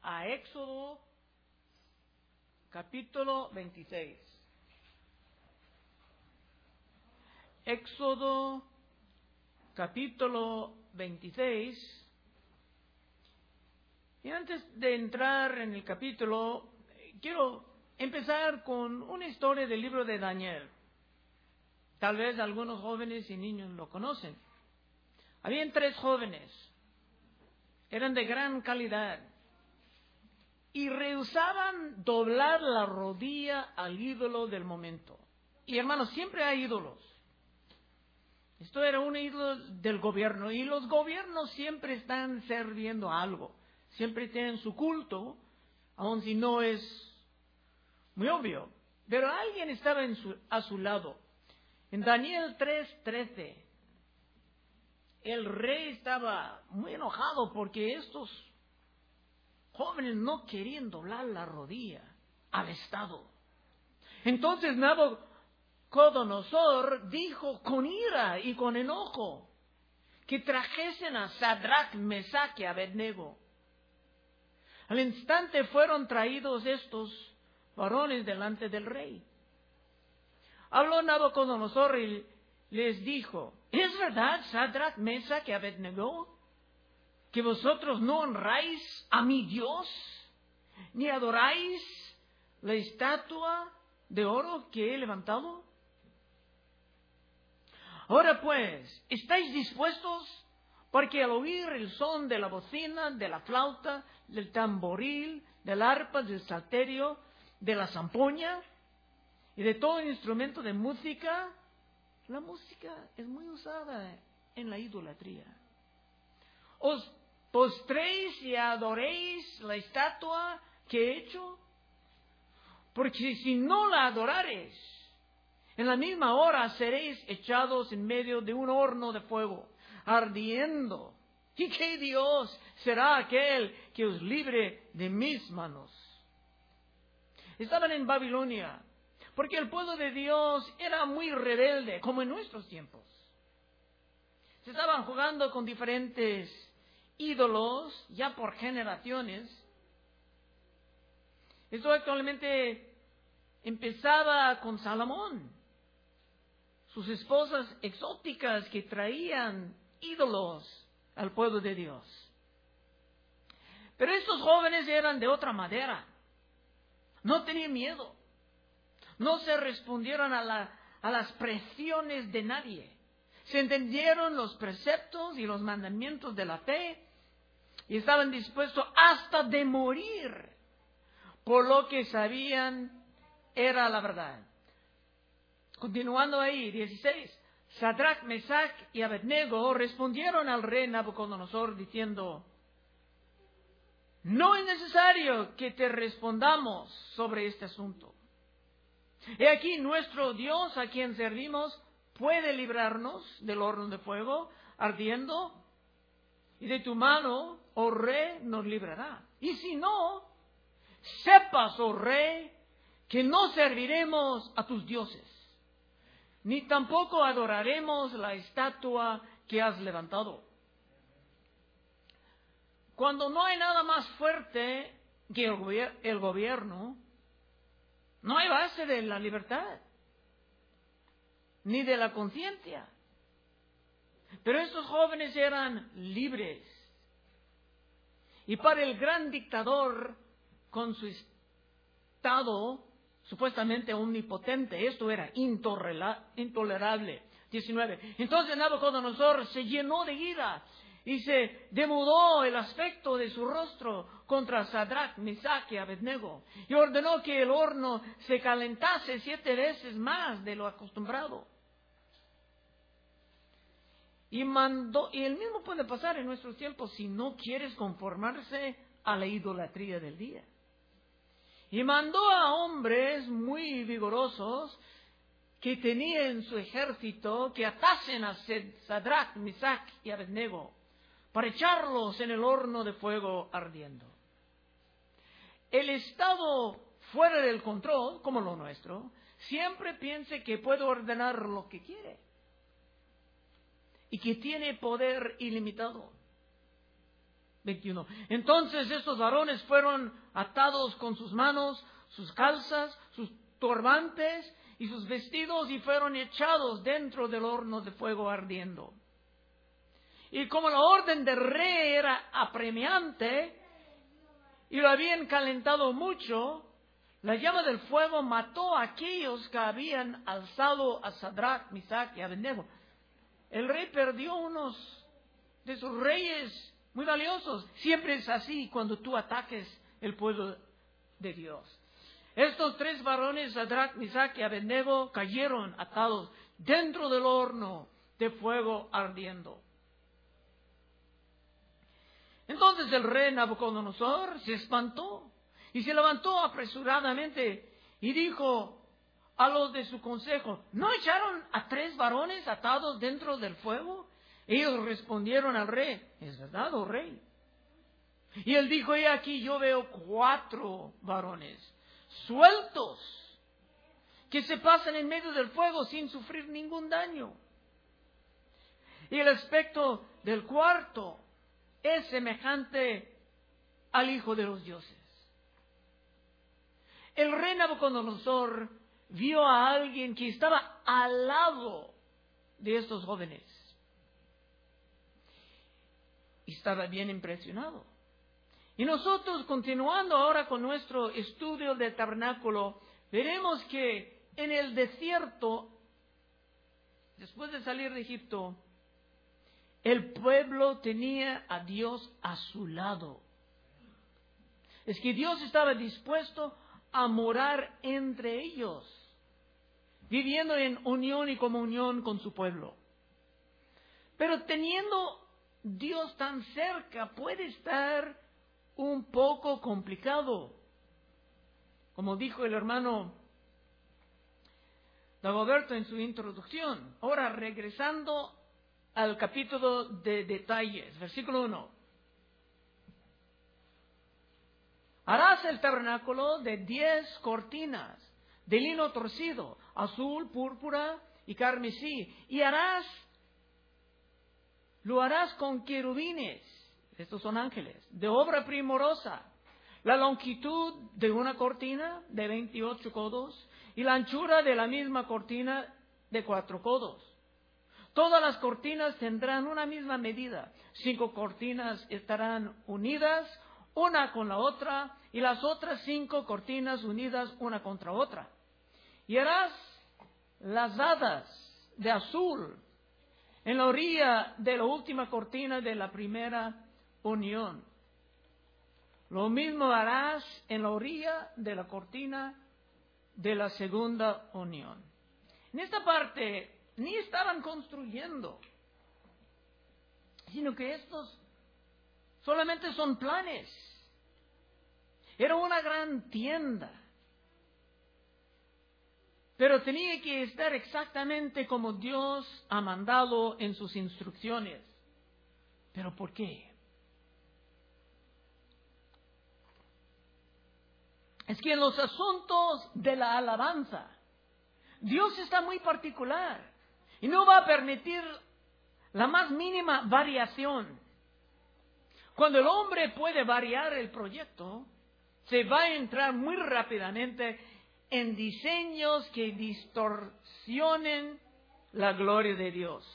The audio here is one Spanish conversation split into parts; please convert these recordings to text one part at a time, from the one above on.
a Éxodo capítulo 26. Éxodo capítulo 26. Y antes de entrar en el capítulo, quiero empezar con una historia del libro de Daniel. Tal vez algunos jóvenes y niños lo conocen. Habían 3 jóvenes. Eran de gran calidad. Y rehusaban doblar la rodilla al ídolo del momento. Y hermanos, siempre hay ídolos. Esto era un ídolo del gobierno. Y los gobiernos siempre están sirviendo a algo. Siempre tienen su culto, aun si no es muy obvio. Pero alguien estaba a su lado. En Daniel 3:13, el rey estaba muy enojado porque estos jóvenes no querían doblar la rodilla al Estado. Entonces Nabucodonosor dijo con ira y con enojo que trajesen a Sadrach, Mesach y Abednego. Al instante fueron traídos estos varones delante del rey. Habló Nabucodonosor y les dijo: ¿Es verdad, Sadrach, Mesach y Abednego, que vosotros no honráis a mi Dios, ni adoráis la estatua de oro que he levantado? Ahora pues, ¿estáis dispuestos? Porque al oír el son de la bocina, de la flauta, del tamboril, del arpa, del salterio, de la zampoña y de todo instrumento de música, la música es muy usada en la idolatría. ¿Os postréis y adoréis la estatua que he hecho? Porque si no la adorareis, en la misma hora seréis echados en medio de un horno de fuego, ardiendo. ¿Y qué Dios será aquel que os libre de mis manos? Estaban en Babilonia, porque el pueblo de Dios era muy rebelde, como en nuestros tiempos. Se estaban jugando con diferentes ídolos, ya por generaciones. Esto actualmente empezaba con Salomón, sus esposas exóticas que traían ídolos al pueblo de Dios. Pero estos jóvenes eran de otra manera. No tenían miedo. No se respondieron a las presiones de nadie. Se entendieron los preceptos y los mandamientos de la fe y estaban dispuestos hasta de morir por lo que sabían era la verdad. Continuando ahí, 16. Sadrach, Mesach y Abednego respondieron al rey Nabucodonosor diciendo: no es necesario que te respondamos sobre este asunto. He aquí nuestro Dios a quien servimos puede librarnos del horno de fuego ardiendo, y de tu mano, oh rey, nos librará. Y si no, sepas, oh rey, que no serviremos a tus dioses, ni tampoco adoraremos la estatua que has levantado. Cuando no hay nada más fuerte que el gobierno, no hay base de la libertad, ni de la conciencia. Pero estos jóvenes eran libres. Y para el gran dictador, con su estado supuestamente omnipotente, esto era intolerable. 19. Entonces Nabucodonosor se llenó de ira y se demudó el aspecto de su rostro contra Sadrach, Mesach y Abednego, y ordenó que el horno se calentase 7 veces más de lo acostumbrado. Y el mismo puede pasar en nuestros tiempos si no quieres conformarse a la idolatría del día. Y mandó a hombres muy vigorosos que tenía en su ejército que atasen a Sadrach, Mesach y Abednego para echarlos en el horno de fuego ardiendo. El estado fuera del control, como lo nuestro, siempre piensa que puede ordenar lo que quiere y que tiene poder ilimitado. 21. Entonces estos varones fueron atados con sus manos, sus calzas, sus turbantes y sus vestidos y fueron echados dentro del horno de fuego ardiendo. Y como la orden del rey era apremiante y lo habían calentado mucho, la llama del fuego mató a aquellos que habían alzado a Sadrach, Misach y Abednego. El rey perdió unos de sus reyes muy valiosos. Siempre es así cuando tú ataques el pueblo de Dios. Estos 3 varones, Sadrach, Misach y Abednego, cayeron atados dentro del horno de fuego ardiendo. Entonces el rey Nabucodonosor se espantó y se levantó apresuradamente y dijo a los de su consejo: ¿no echaron a 3 varones atados dentro del fuego? Ellos respondieron al rey: es verdad, oh rey. Y él dijo: he aquí, yo veo 4 varones sueltos que se pasan en medio del fuego sin sufrir ningún daño. Y el aspecto del cuarto es semejante al Hijo de los dioses. El rey Nabucodonosor vio a alguien que estaba al lado de estos jóvenes y estaba bien impresionado. Y nosotros, continuando ahora con nuestro estudio del tabernáculo, veremos que en el desierto, después de salir de Egipto, el pueblo tenía a Dios a su lado. Es que Dios estaba dispuesto a morar entre ellos, viviendo en unión y comunión con su pueblo. Pero teniendo Dios tan cerca puede estar un poco complicado. Como dijo el hermano Dagoberto en su introducción. Ahora, regresando al capítulo de detalles, versículo 1. Harás el tabernáculo de 10 cortinas de lino torcido, azul, púrpura y carmesí, y lo harás con querubines. Estos son ángeles, de obra primorosa. La longitud de una cortina de 28 codos y la anchura de la misma cortina de 4 codos. Todas las cortinas tendrán una misma medida. 5 cortinas estarán unidas una con la otra y las otras 5 cortinas unidas una contra otra. Y harás las hadas de azul en la orilla de la última cortina de la primera unión. Lo mismo harás en la orilla de la cortina de la segunda unión. En esta parte ni estaban construyendo, sino que estos solamente son planes. Era una gran tienda, pero tenía que estar exactamente como Dios ha mandado en sus instrucciones. ¿Pero por qué? Es que en los asuntos de la alabanza, Dios está muy particular y no va a permitir la más mínima variación. Cuando el hombre puede variar el proyecto, se va a entrar muy rápidamente en diseños que distorsionen la gloria de Dios.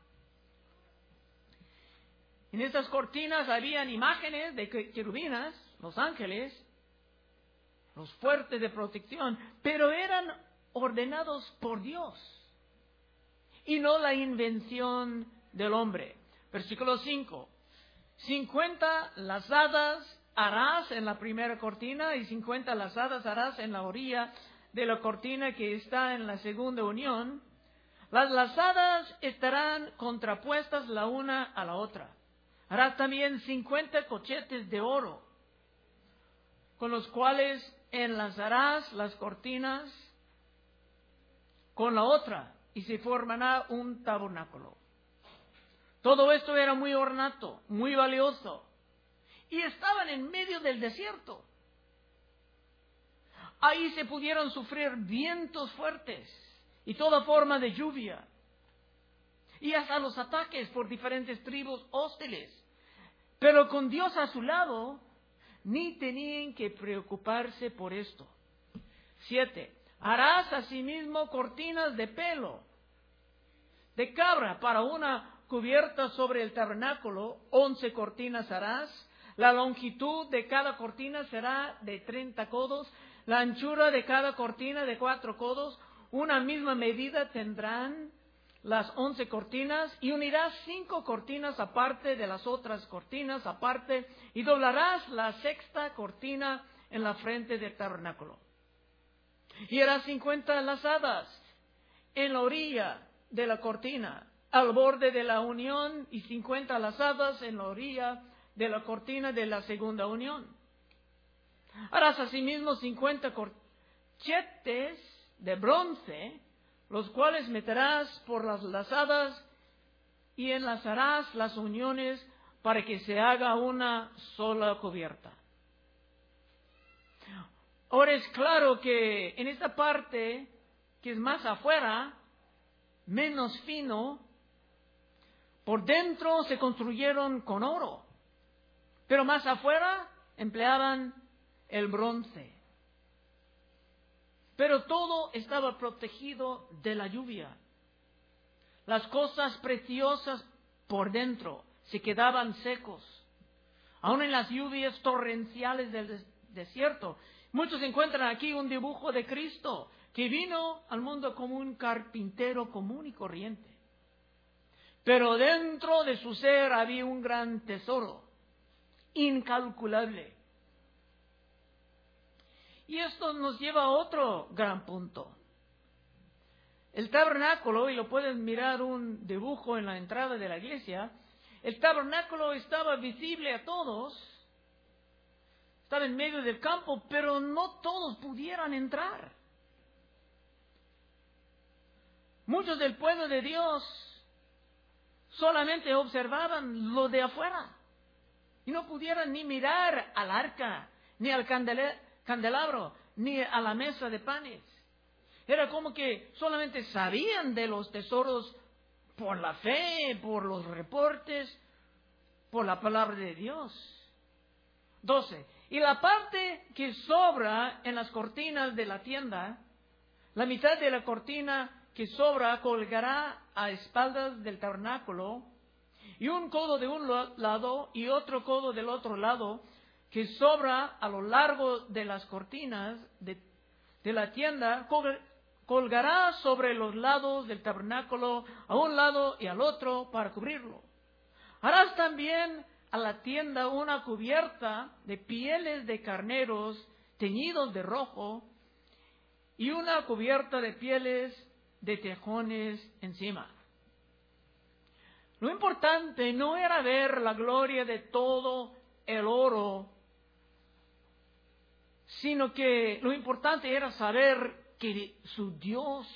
En estas cortinas habían imágenes de querubinas, los ángeles, los fuertes de protección, pero eran ordenados por Dios y no la invención del hombre. Versículo 5. 50 lazadas harás en la primera cortina y 50 lazadas harás en la orilla de la cortina que está en la segunda unión. Las lazadas estarán contrapuestas la una a la otra. Harás también 50 cochetes de oro, con los cuales enlazarás las cortinas con la otra y se formará un tabernáculo. Todo esto era muy ornato, muy valioso, y estaban en medio del desierto. Ahí se pudieron sufrir vientos fuertes y toda forma de lluvia, y hasta los ataques por diferentes tribus hostiles. Pero con Dios a su lado, ni tenían que preocuparse por esto. 7. Harás asimismo cortinas de pelo de cabra para una cubierta sobre el tabernáculo. 11 cortinas harás. La longitud de cada cortina será de 30 codos. La anchura de cada cortina de 4 codos. Una misma medida tendrán las 11 cortinas, y unirás 5 cortinas aparte de las otras cortinas aparte, y doblarás la sexta cortina en la frente del tabernáculo. Y harás 50 lazadas en la orilla de la cortina, al borde de la unión, y 50 lazadas en la orilla de la cortina de la segunda unión. Harás asimismo 50 corchetes de bronce, los cuales meterás por las lazadas y enlazarás las uniones para que se haga una sola cubierta. Ahora es claro que en esta parte, que es más afuera, menos fino, por dentro se construyeron con oro, pero más afuera empleaban el bronce. Pero todo estaba protegido de la lluvia. Las cosas preciosas por dentro se quedaban secos, aun en las lluvias torrenciales del desierto. Muchos encuentran aquí un dibujo de Cristo, que vino al mundo como un carpintero común y corriente. Pero dentro de su ser había un gran tesoro, incalculable. Y esto nos lleva a otro gran punto. El tabernáculo, y lo pueden mirar un dibujo en la entrada de la iglesia, el tabernáculo estaba visible a todos, estaba en medio del campo, pero no todos pudieran entrar. Muchos del pueblo de Dios solamente observaban lo de afuera y no pudieran ni mirar al arca, ni al candelabro, ni a la mesa de panes. Era como que solamente sabían de los tesoros por la fe, por los reportes, por la palabra de Dios. 12. Y la parte que sobra en las cortinas de la tienda, la mitad de la cortina que sobra colgará a espaldas del tabernáculo, y un codo de un lado y otro codo del otro lado, que sobra a lo largo de las cortinas de la tienda, colgará sobre los lados del tabernáculo, a un lado y al otro, para cubrirlo. Harás también a la tienda una cubierta de pieles de carneros teñidos de rojo, y una cubierta de pieles de tejones encima. Lo importante no era ver la gloria de todo el oro, sino que lo importante era saber que su Dios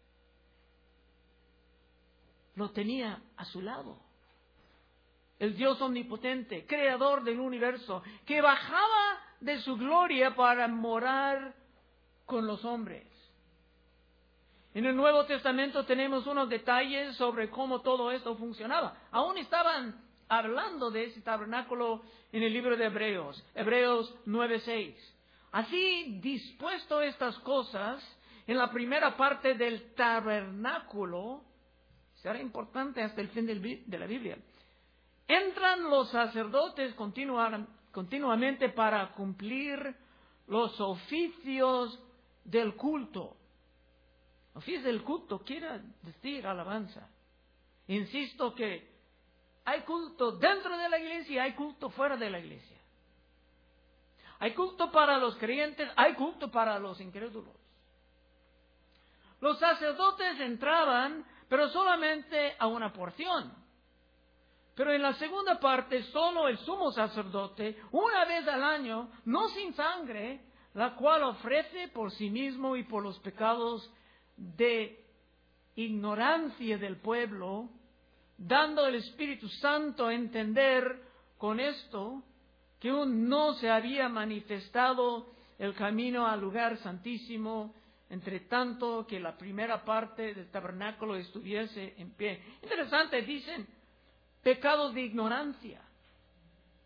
lo tenía a su lado. El Dios omnipotente, creador del universo, que bajaba de su gloria para morar con los hombres. En el Nuevo Testamento tenemos unos detalles sobre cómo todo esto funcionaba. Aún estaban hablando de ese tabernáculo en el libro de Hebreos, Hebreos 9:6. Así dispuesto estas cosas en la primera parte del tabernáculo, será importante hasta el fin de la Biblia. Entran los sacerdotes continuamente para cumplir los oficios del culto. Oficios del culto quiere decir alabanza. Insisto que hay culto dentro de la iglesia y hay culto fuera de la iglesia. Hay culto para los creyentes, hay culto para los incrédulos. Los sacerdotes entraban, pero solamente a una porción. Pero en la segunda parte, solo el sumo sacerdote, una vez al año, no sin sangre, la cual ofrece por sí mismo y por los pecados de ignorancia del pueblo, dando al Espíritu Santo a entender con esto que aún no se había manifestado el camino al lugar santísimo, entre tanto que la primera parte del tabernáculo estuviese en pie. Interesante, dicen, pecados de ignorancia.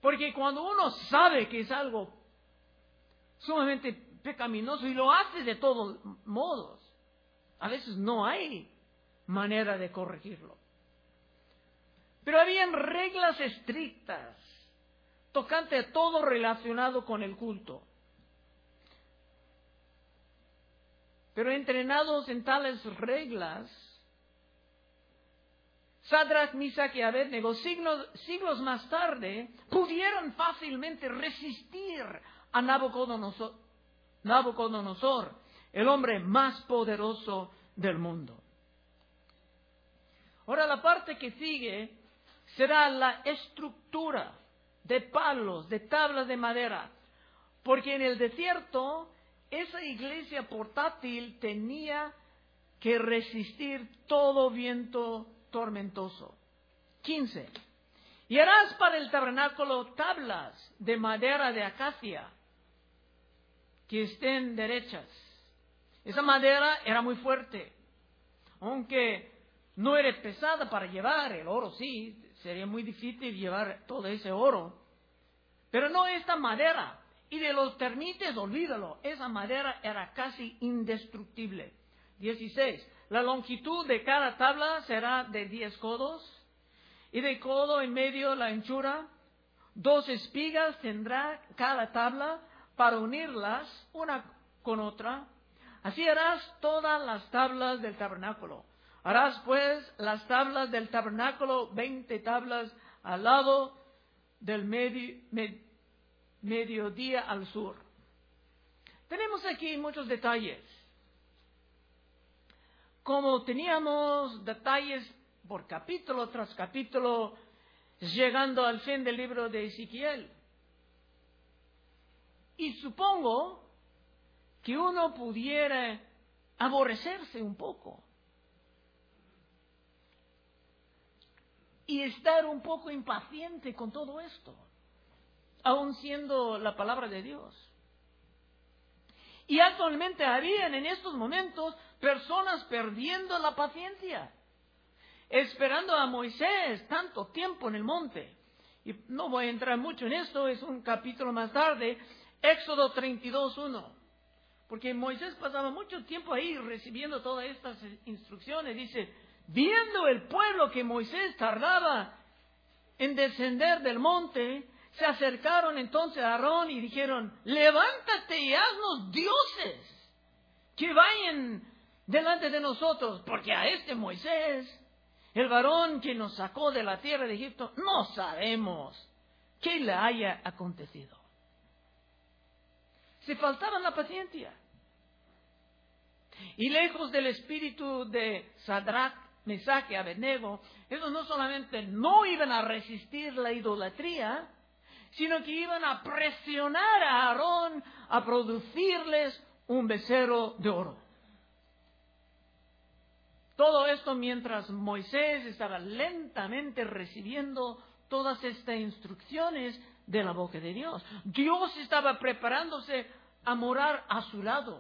Porque cuando uno sabe que es algo sumamente pecaminoso y lo hace de todos modos, a veces no hay manera de corregirlo. Pero habían reglas estrictas tocante a todo relacionado con el culto. Pero entrenados en tales reglas, Sadrach, Mesach y Abednego, siglos más tarde, pudieron fácilmente resistir a Nabucodonosor, el hombre más poderoso del mundo. Ahora la parte que sigue será la estructura de palos, de tablas de madera, porque en el desierto esa iglesia portátil tenía que resistir todo viento tormentoso. 15. Y harás para el tabernáculo tablas de madera de acacia que estén derechas. Esa madera era muy fuerte, aunque no era pesada para llevar. El oro sí, sería muy difícil llevar todo ese oro, pero no esta madera. Y de los termites, olvídalo, esa madera era casi indestructible. 16. La longitud de cada tabla será de 10 codos, y de codo en medio la anchura. 2 espigas tendrá cada tabla para unirlas una con otra. Así harás todas las tablas del tabernáculo. Harás pues las tablas del tabernáculo, 20 tablas al lado del mediodía al sur. Tenemos aquí muchos detalles. Como teníamos detalles por capítulo tras capítulo, llegando al fin del libro de Ezequiel. Y supongo que uno pudiera aborrecerse un poco y estar un poco impaciente con todo esto, aun siendo la palabra de Dios. Y actualmente habían en estos momentos personas perdiendo la paciencia, esperando a Moisés tanto tiempo en el monte. Y no voy a entrar mucho en esto, es un capítulo más tarde, Éxodo 32:1. Porque Moisés pasaba mucho tiempo ahí recibiendo todas estas instrucciones. Dice, viendo el pueblo que Moisés tardaba en descender del monte, se acercaron entonces a Aarón y dijeron, levántate y haznos dioses que vayan delante de nosotros, porque a este Moisés, el varón que nos sacó de la tierra de Egipto, no sabemos qué le haya acontecido. Se faltaban la paciencia. Y lejos del espíritu de Sadrach, Mesach y Abednego, ellos no solamente no iban a resistir la idolatría, sino que iban a presionar a Aarón a producirles un becerro de oro. Todo esto mientras Moisés estaba lentamente recibiendo todas estas instrucciones de la boca de Dios. Dios estaba preparándose a morar a su lado.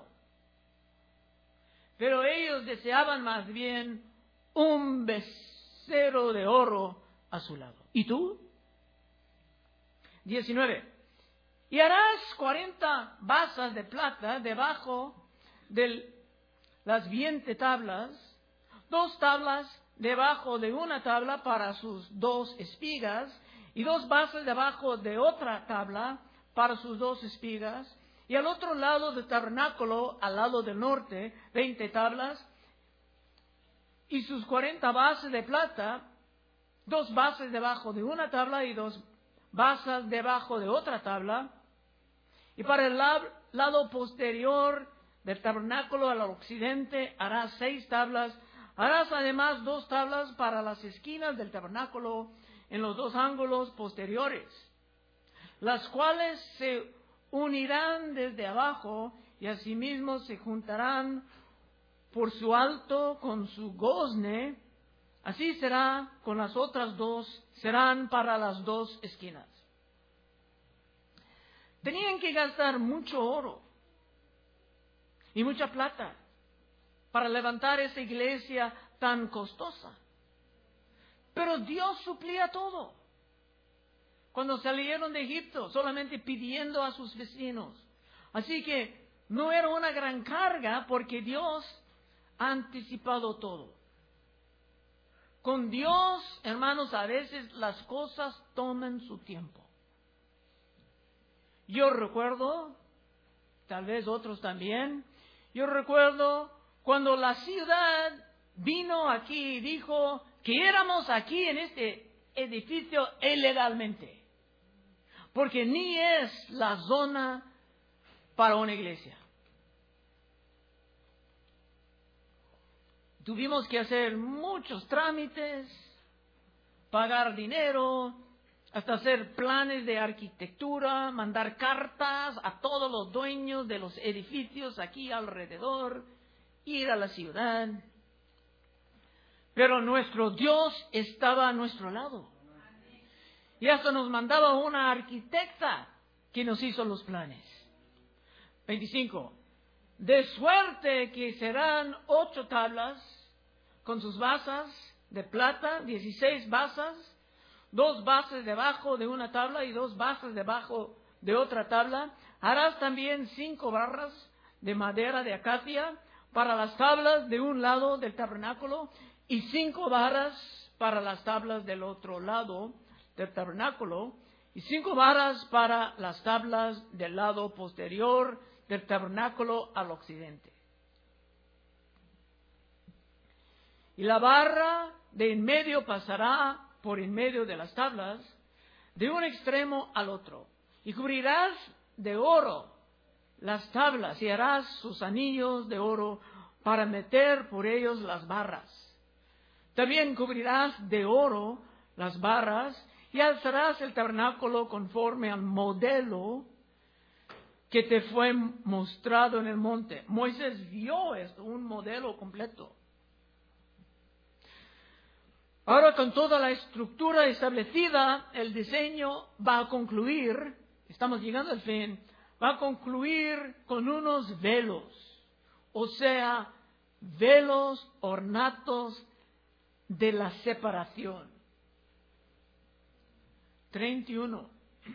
Pero ellos deseaban más bien un becerro de oro a su lado. ¿Y tú? 19. Y harás 40 basas de plata debajo de las 20 tablas, 2 tablas debajo de una tabla para sus 2 espigas, y 2 basas debajo de otra tabla para sus 2 espigas, y al otro lado del tabernáculo, al lado del norte, 20 tablas, y sus 40 bases de plata, 2 bases debajo de una tabla y 2 basas debajo de otra tabla. Y para el lado posterior del tabernáculo al occidente harás 6 tablas. Harás además 2 tablas para las esquinas del tabernáculo en los 2 ángulos posteriores, las cuales se unirán desde abajo y asimismo se juntarán por su alto con su gozne. Así será con las otras 2, serán para las 2 esquinas. Tenían que gastar mucho oro y mucha plata para levantar esa iglesia tan costosa. Pero Dios suplía todo. cuando salieron de Egipto, solamente pidiendo a sus vecinos. Así que no era una gran carga porque Dios ha anticipado todo. Con Dios, hermanos, a veces las cosas toman su tiempo. Yo recuerdo, tal vez otros también, yo recuerdo cuando la ciudad vino aquí y dijo que éramos aquí en este edificio ilegalmente, porque ni es la zona para una iglesia. Tuvimos que hacer muchos trámites, pagar dinero, hasta hacer planes de arquitectura, mandar cartas a todos los dueños de los edificios aquí alrededor, ir a la ciudad. Pero nuestro Dios estaba a nuestro lado. Y hasta nos mandaba una arquitecta que nos hizo los planes. 25. De suerte que serán 8 tablas con sus basas de plata, 16 basas, 2 bases debajo de una tabla y 2 bases debajo de otra tabla. Harás también 5 barras de madera de acacia para las tablas de un lado del tabernáculo y 5 varas para las tablas del otro lado del tabernáculo y 5 varas para las tablas del lado posterior del tabernáculo al occidente. Y la barra de en medio pasará por en medio de las tablas, de un extremo al otro. Y cubrirás de oro las tablas y harás sus anillos de oro para meter por ellos las barras. También cubrirás de oro las barras y alzarás el tabernáculo conforme al modelo que te fue mostrado en el monte. Moisés vio esto, un modelo completo. Ahora, con toda la estructura establecida, el diseño va a concluir, estamos llegando al fin, va a concluir con unos velos, o sea, velos ornatos de la separación. 31.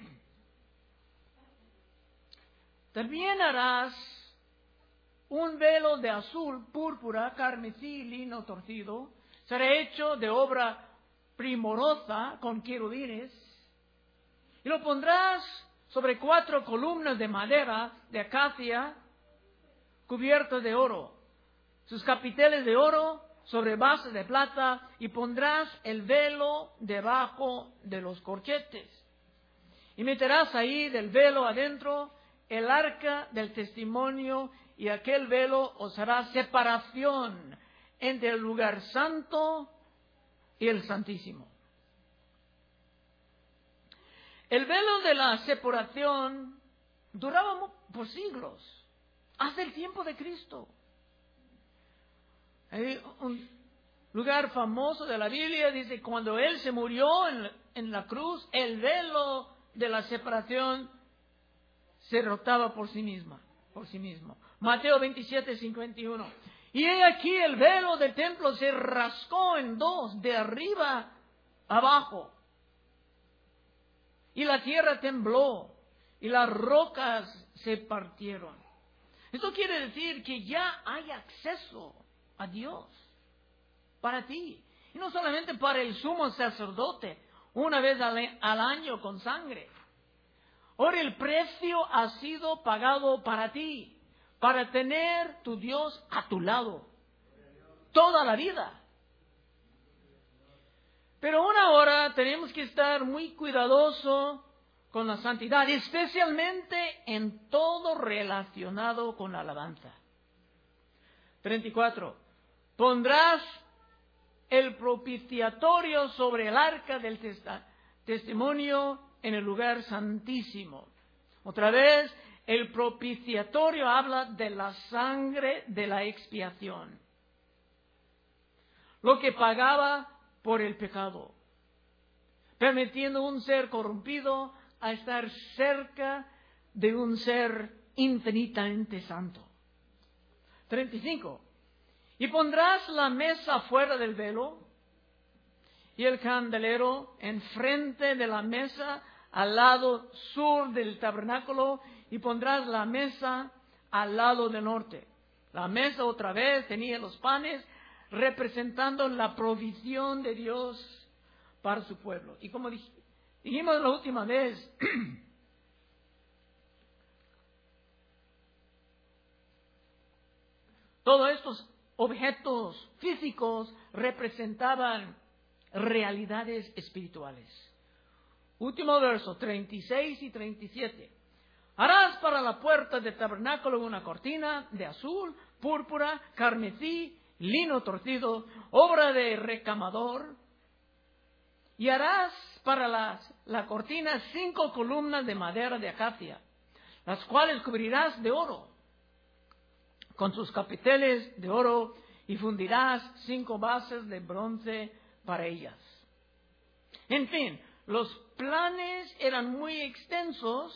También harás un velo de azul, púrpura, carmesí, lino torcido. Será hecho de obra primorosa con querubines. Y lo pondrás sobre 4 columnas de madera de acacia cubiertas de oro. Sus capiteles de oro sobre base de plata. Y pondrás el velo debajo de los corchetes. Y meterás ahí del velo adentro el arca del testimonio. Y aquel velo os hará separación entre el lugar santo y el santísimo. El velo de la separación duraba por siglos, hasta el tiempo de Cristo. Hay un lugar famoso de la Biblia, dice, cuando Él se murió en la cruz, el velo de la separación se rotaba por sí mismo. Mateo 27:51. Y he aquí el velo del templo se rascó en 2, de arriba abajo. Y la tierra tembló, y las rocas se partieron. Esto quiere decir que ya hay acceso a Dios para ti. Y no solamente para el sumo sacerdote, una vez al año con sangre. Ahora el precio ha sido pagado para ti, para tener tu Dios a tu lado toda la vida. Pero ahora tenemos que estar muy cuidadosos con la santidad, especialmente en todo relacionado con la alabanza. 34. Pondrás el propiciatorio sobre el arca del testimonio en el lugar santísimo. Otra vez, el propiciatorio habla de la sangre de la expiación, lo que pagaba por el pecado, permitiendo un ser corrompido a estar cerca de un ser infinitamente santo. 35. Y pondrás la mesa fuera del velo y el candelero enfrente de la mesa al lado sur del tabernáculo y pondrás la mesa al lado del norte. La mesa otra vez tenía los panes representando la provisión de Dios para su pueblo. Y como dijimos la última vez, todos estos objetos físicos representaban realidades espirituales. Último verso, 36 y 37. Harás para la puerta del tabernáculo una cortina de azul, púrpura, carmesí, lino torcido, obra de recamador. Y harás para la cortina 5 columnas de madera de acacia, las cuales cubrirás de oro, con sus capiteles de oro, y fundirás 5 bases de bronce para ellas. En fin, los planes eran muy extensos,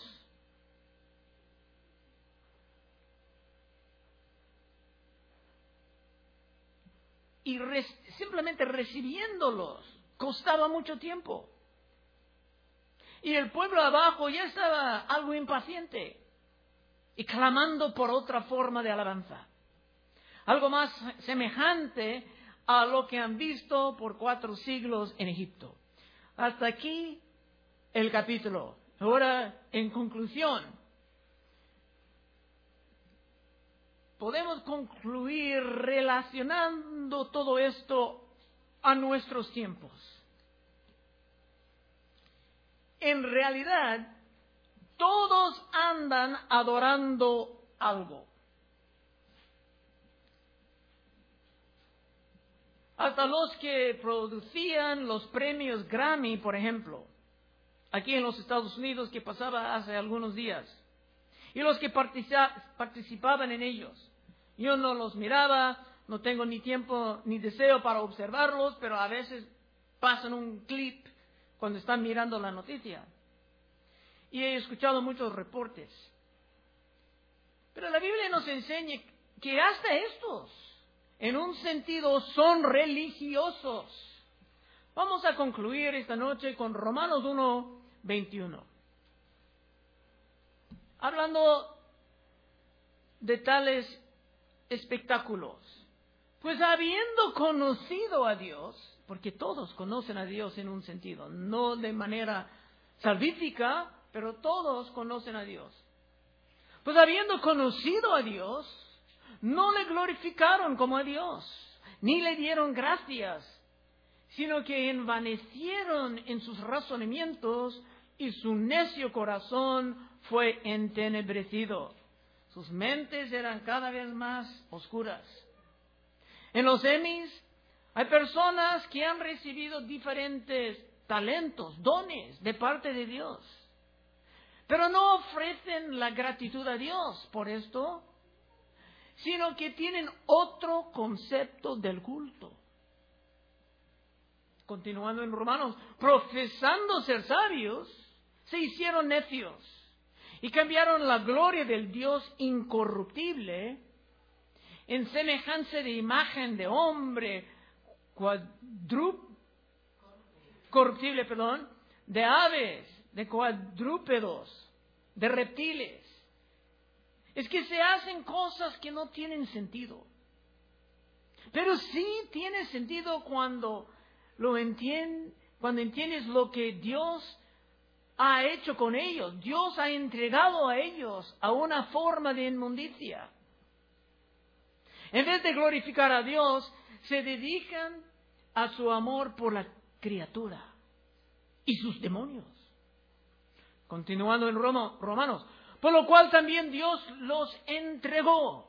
y simplemente recibiéndolos costaba mucho tiempo. Y el pueblo abajo ya estaba algo impaciente y clamando por otra forma de alabanza. Algo más semejante a lo que han visto por 4 siglos en Egipto. Hasta aquí el capítulo. Ahora, en conclusión, podemos concluir relacionando todo esto a nuestros tiempos. En realidad, todos andan adorando algo. Hasta los que producían los premios Grammy, por ejemplo, aquí en los Estados Unidos, que pasaba hace algunos días, y los que participaban en ellos. Yo no los miraba, no tengo ni tiempo ni deseo para observarlos, pero a veces pasan un clip cuando están mirando la noticia. Y he escuchado muchos reportes. Pero la Biblia nos enseña que hasta estos, en un sentido, son religiosos. Vamos a concluir esta noche con Romanos 1:21. Hablando de tales espectáculos. Pues habiendo conocido a Dios, porque todos conocen a Dios en un sentido, no de manera salvífica, pero todos conocen a Dios. Pues habiendo conocido a Dios, no le glorificaron como a Dios, ni le dieron gracias, sino que envanecieron en sus razonamientos y su necio corazón fue entenebrecido. Sus mentes eran cada vez más oscuras. En los Emmys hay personas que han recibido diferentes talentos, dones de parte de Dios, pero no ofrecen la gratitud a Dios por esto, sino que tienen otro concepto del culto. Continuando en Romanos, profesando ser sabios, se hicieron necios y cambiaron la gloria del Dios incorruptible en semejanza de imagen de hombre corruptible, de aves, de cuadrúpedos, de reptiles. Es que se hacen cosas que no tienen sentido. Pero sí tiene sentido cuando entiendes lo que Dios ha hecho con ellos. Dios ha entregado a ellos a una forma de inmundicia. En vez de glorificar a Dios, se dedican a su amor por la criatura y sus demonios. Continuando en Romanos, por lo cual también Dios los entregó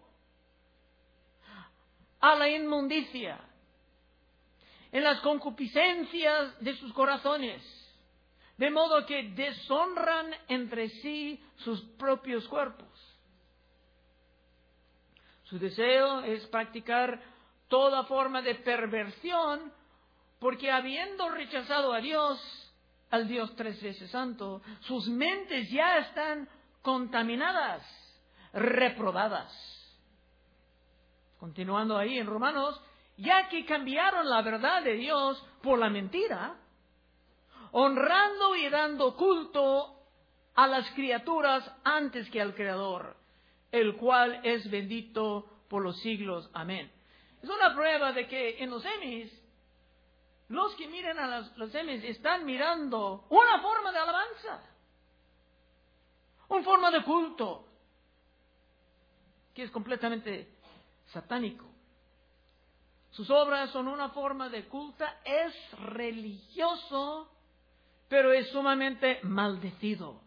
a la inmundicia en las concupiscencias de sus corazones, de modo que deshonran entre sí sus propios cuerpos. Su deseo es practicar toda forma de perversión, porque habiendo rechazado a Dios, al Dios 3 veces santo, sus mentes ya están contaminadas, reprobadas. Continuando ahí en Romanos, ya que cambiaron la verdad de Dios por la mentira, honrando y dando culto a las criaturas antes que al Creador, el cual es bendito por los siglos. Amén. Es una prueba de que en los Emmys, los que miran a los Emmys están mirando una forma de alabanza, una forma de culto, que es completamente satánico. Sus obras son una forma de culto, es religioso, pero es sumamente maldecido.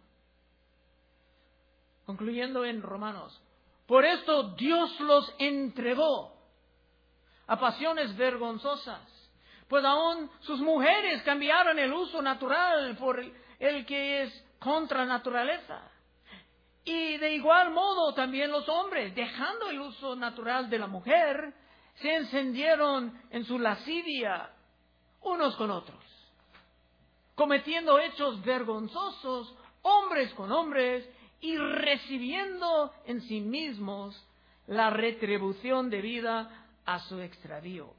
Concluyendo en Romanos, por esto Dios los entregó a pasiones vergonzosas, pues aún sus mujeres cambiaron el uso natural por el que es contra naturaleza. Y de igual modo también los hombres, dejando el uso natural de la mujer, se encendieron en su lascivia unos con otros, cometiendo hechos vergonzosos, hombres con hombres, y recibiendo en sí mismos la retribución debida a su extravío.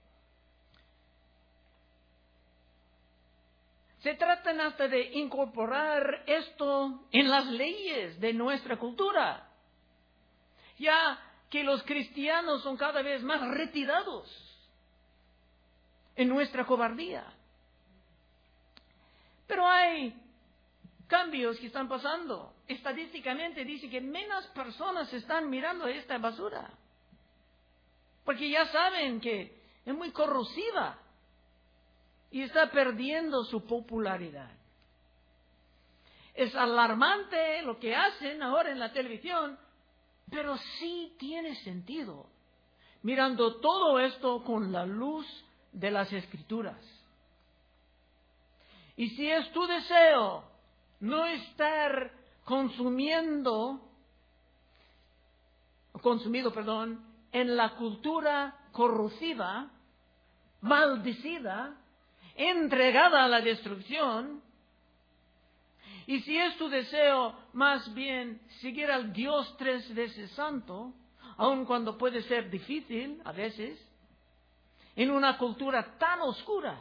Se tratan hasta de incorporar esto en las leyes de nuestra cultura, ya que los cristianos son cada vez más retirados en nuestra cobardía. Pero hay cambios que están pasando. Estadísticamente dice que menos personas están mirando esta basura, porque ya saben que es muy corrosiva y está perdiendo su popularidad. Es alarmante lo que hacen ahora en la televisión, pero sí tiene sentido, mirando todo esto con la luz de las Escrituras. Y si es tu deseo no estar consumido, en la cultura corrosiva, maldecida, entregada a la destrucción, y si es tu deseo más bien seguir al Dios 3 veces santo, aun cuando puede ser difícil a veces, en una cultura tan oscura.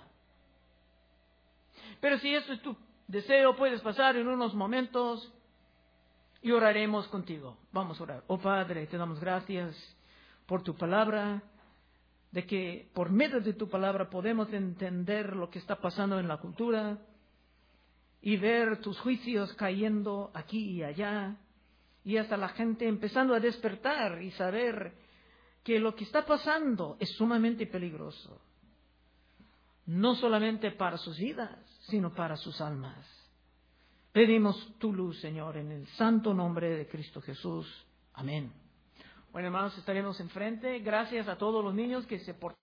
Pero si eso es tu deseo, puedes pasar en unos momentos y oraremos contigo. Vamos a orar. Oh Padre, te damos gracias por tu palabra, de que por medio de tu palabra podemos entender lo que está pasando en la cultura y ver tus juicios cayendo aquí y allá, y hasta la gente empezando a despertar y saber que lo que está pasando es sumamente peligroso, no solamente para sus vidas, sino para sus almas. Pedimos tu luz, Señor, en el santo nombre de Cristo Jesús. Amén. Bueno, hermanos, estaremos enfrente. Gracias a todos los niños que se portaron.